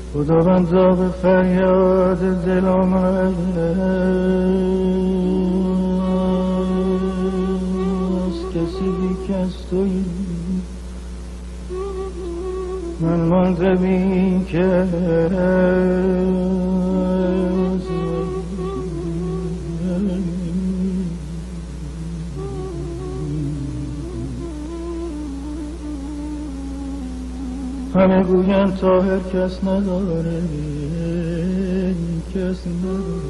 خداوندا به فریاد دل آمد از کسی بی کس تویی من مانده بی کس همه گویند طاهر کس نداره کس نداره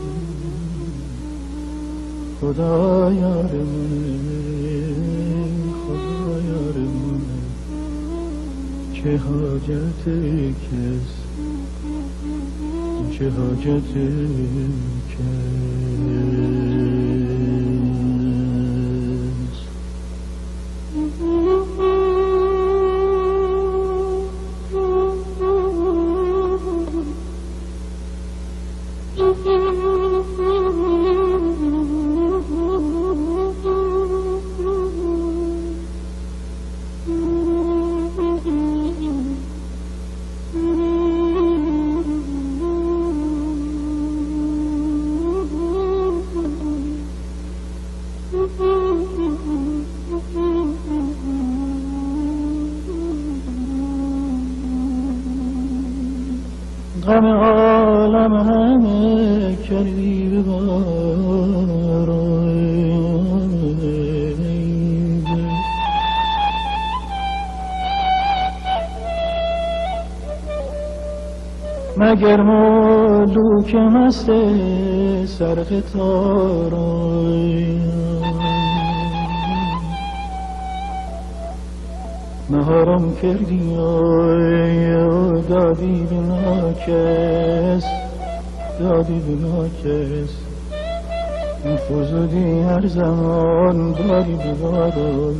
خدا یار منه خدا یار منه چه حاجت کس چه حاجت کس غم عالم همه کردی به مگر ملوک مست سرقطارای مهارم کردی دادی به ناکس دادی به ناکس فزودی هر زمان داری به دادم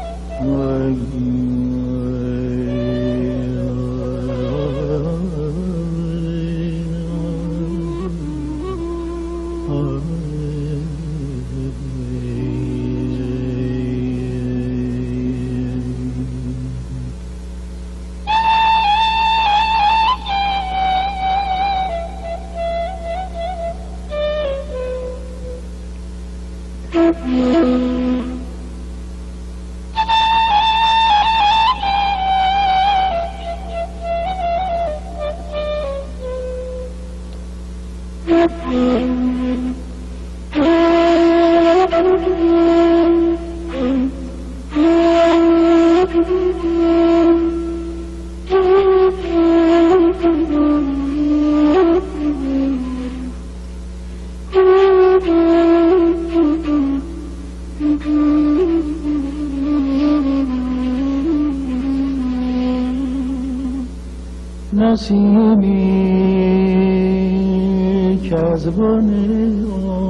نسیمی که از بانه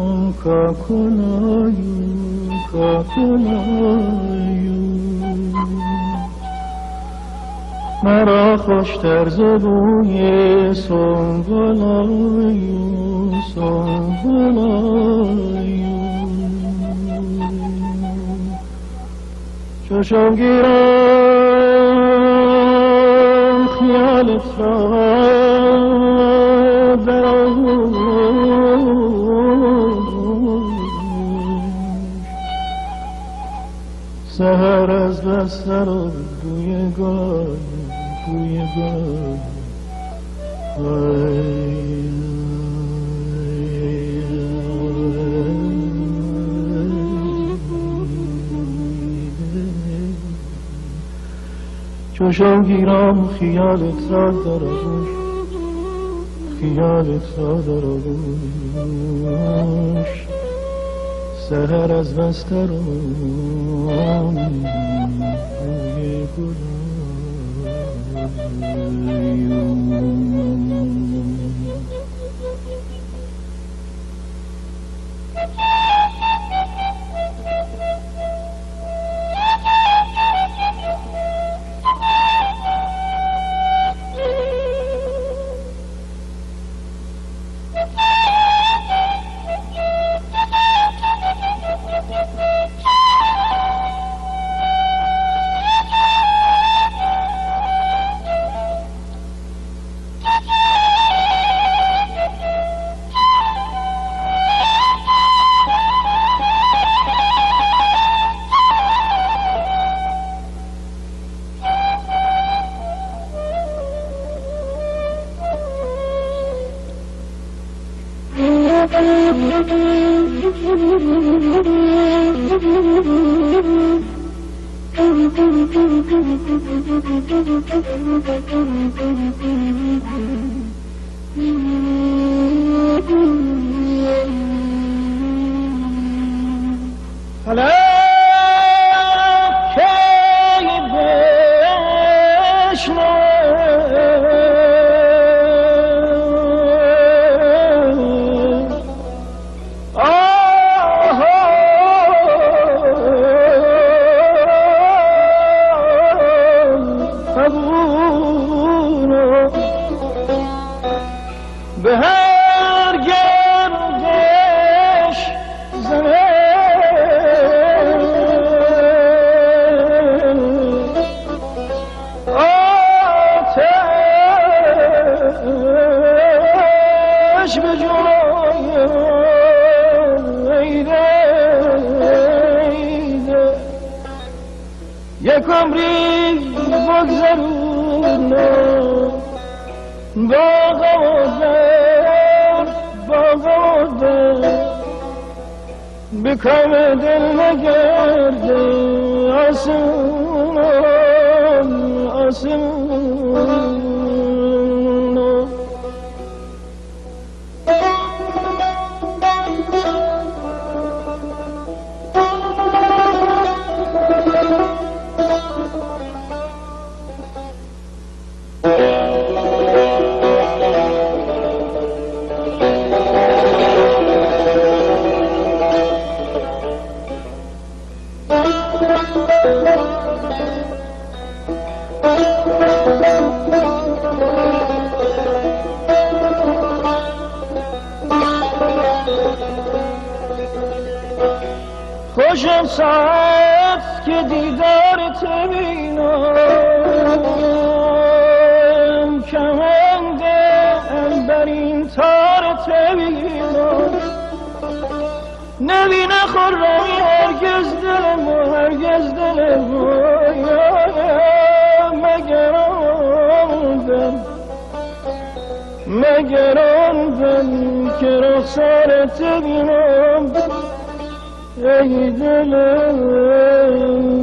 کاکلایو مرا خوشتر ز بوی سنبلایو چشم گیرم خیالت را در سحر از بستر و بوی گل چشم گیرم خیالت را در آغوش سحر از بستر و بوی گل یک عمری بگذرونم با غوادر به کام دل نگرده آسمون خوشم ساعت که دیدارت بینم کمند عنبرین تارت بینم نبینه خرمی هرگز دلم مگر آن دم که رخسارت بینم ای دلم